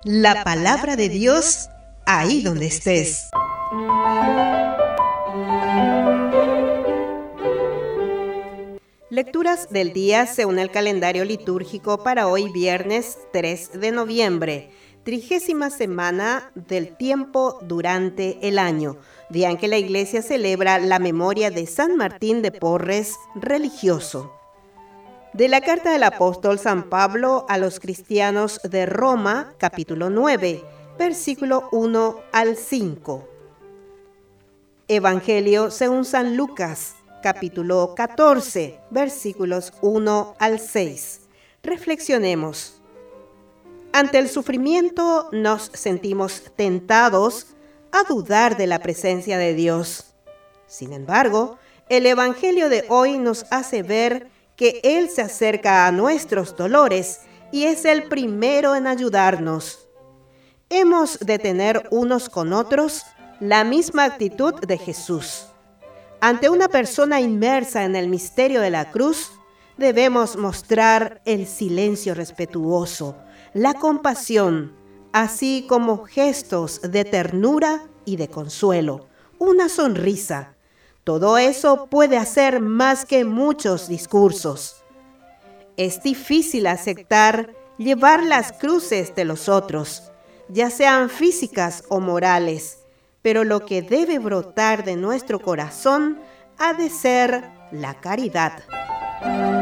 La palabra de Dios ahí donde estés. Lecturas del día según el calendario litúrgico para hoy viernes 3 de noviembre, 30ª semana del tiempo durante el año, día en que la Iglesia celebra la memoria de San Martín de Porres, religioso. De la carta del apóstol San Pablo a los cristianos de Roma, capítulo 9, versículo 1 al 5. Evangelio según San Lucas, capítulo 14, versículos 1 al 6. Reflexionemos. Ante el sufrimiento nos sentimos tentados a dudar de la presencia de Dios. Sin embargo, el Evangelio de hoy nos hace ver que Él se acerca a nuestros dolores y es el primero en ayudarnos. Hemos de tener unos con otros la misma actitud de Jesús. Ante una persona inmersa en el misterio de la cruz, debemos mostrar el silencio respetuoso, la compasión, así como gestos de ternura y de consuelo, una sonrisa. Todo eso puede hacer más que muchos discursos. Es difícil aceptar llevar las cruces de los otros, ya sean físicas o morales, pero lo que debe brotar de nuestro corazón ha de ser la caridad.